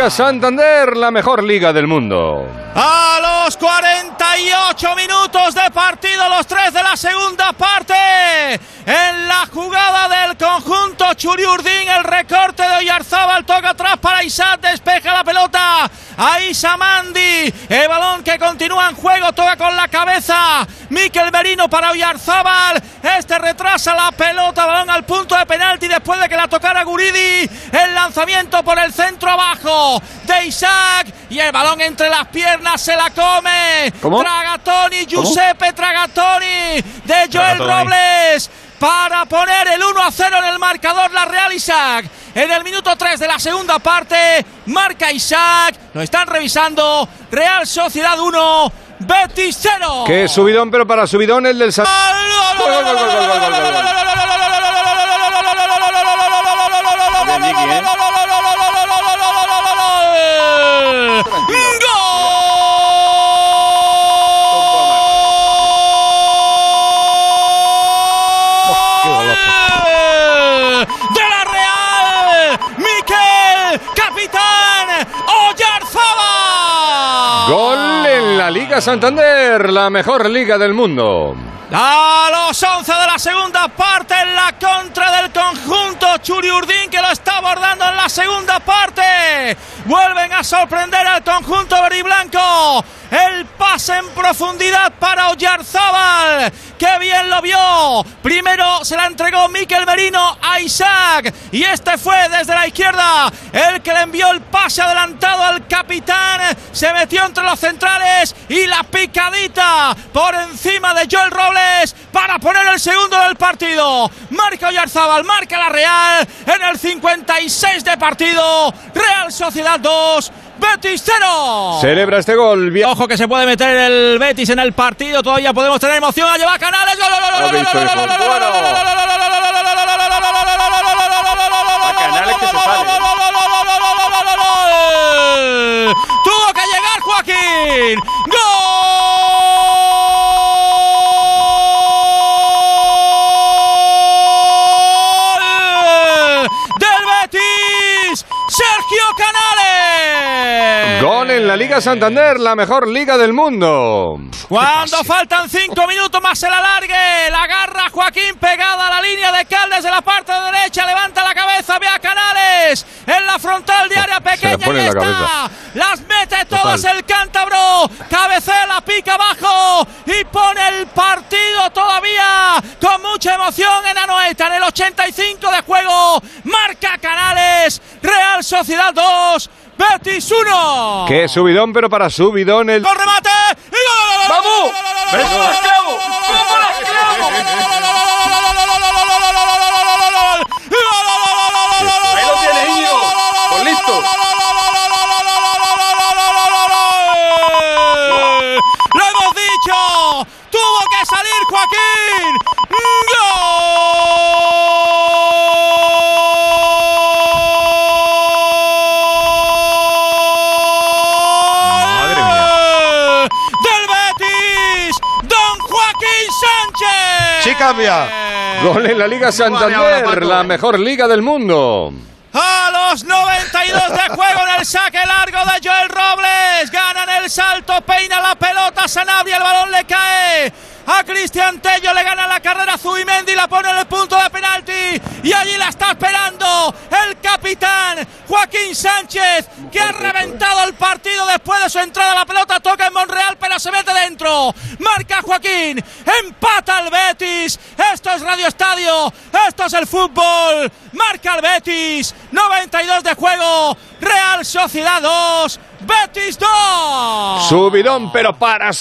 Liga Santander, la mejor liga del mundo. A los 48 minutos de partido, los 3 de la segunda parte, en la jugada del conjunto Churiurdin, el recorte de Oyarzábal, toca atrás para Isaac, despeja la pelota a Isamandi, el balón que continúa en juego, toca con la cabeza Mikel Merino para Oyarzábal, este retrasa la pelota, balón al punto de penalti después de que la tocara Guridi, el lanzamiento por el centro abajo de Isaac y el balón entre las piernas se la come. ¿Cómo? Tragatoni, Giuseppe Tragatoni de Joel Robles para poner el 1-0 en el marcador. La Real Isaac en el minuto 3 de la segunda parte marca Isaac, lo están revisando. Real Sociedad 1, Betis 0. Qué subidón, pero para subidón el del Gol en la Liga Santander, la mejor liga del mundo. A los 11 de la segunda parte, en la contra del conjunto Churiurdin, que lo está abordando en la segunda parte. Vuelven a sorprender al conjunto verdiblanco. El pase en profundidad para Oyarzábal, que bien lo vio. Primero se la entregó Mikel Merino a Isaac y este fue desde la izquierda el que le envió el pase adelantado al capitán. Se metió entre los centrales y la picadita por encima de Joel Robles para poner el segundo del partido. Marca Oyarzábal, marca la Real en el 56 de partido. Real Sociedad 2, Betis 0. Celebra este gol. Ojo que se puede meter el Betis en el partido. Todavía podemos tener emoción. A llevar Canales. Canales que se sale. Tuvo que llegar Joaquín. ¡Gol! Sergio Canales. Gol en la Liga Santander, la mejor liga del mundo. Cuando faltan 5 minutos más se la alargue, la agarra Joaquín pegada a la línea de Caldes de la parte derecha, levanta la cabeza, ve a Canales en la frontal de área pequeña y está. Las mete todas el cántabro, cabecea, la pica abajo y pone el partido todavía con mucha emoción en Anoeta. En el 85 de juego marca Canales. Real Sociedad 2, Betis 1. Qué subidón, pero para subidón el... ¡Con remate! ¡Y gol! ¡Vamos! Ahí lo tiene, Íñigo. Pues listo. ¡Lo hemos dicho! ¡Tuvo que salir Joaquín! ¡Gol! Sí cambia. Gol en la Liga Santander, la mejor liga del mundo. A los 92 de juego en el saque largo de Joel Robles. Ganan el salto, peina la pelota Sanabria, el balón le cae a Cristian Tello, le gana la carrera Zubimendi, la pone en el punto de penalti y allí la está esperando el capitán Joaquín Sánchez, que ha reventado el partido después de su entrada. La pelota toca en Monreal pero se mete dentro, marca Joaquín, empata el Betis. Esto es Radio Estadio, esto es el fútbol, marca el Betis. 92 de juego, Real Sociedad 2, Betis 2. Subidón, pero para